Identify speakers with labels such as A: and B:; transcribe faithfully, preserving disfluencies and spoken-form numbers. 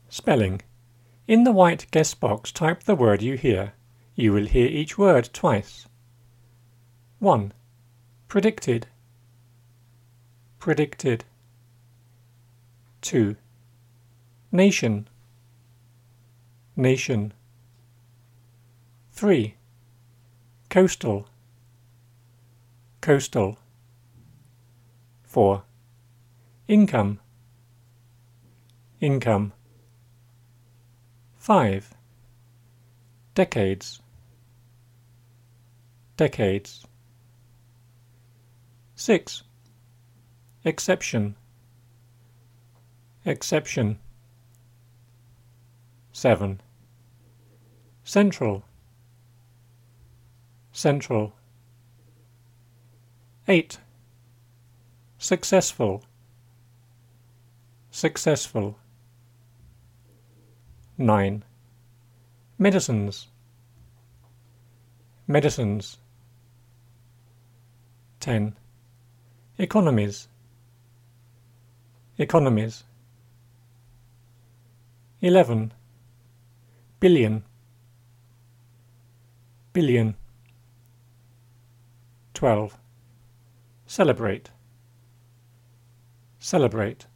A: Spelling. In the white guess box, type the word you hear. You will hear each word twice. one. Predicted. Predicted. two. Nation. Nation. three. Coastal. Coastal. four. Income. Income. five. Decades. Decades. six. Exception. Exception. seven. Central. Central. eight. Successful. Successful. nine. Medicines. Medicines. ten. Economies. Economies. eleven. Billion. Billion. twelve. Celebrate. Celebrate.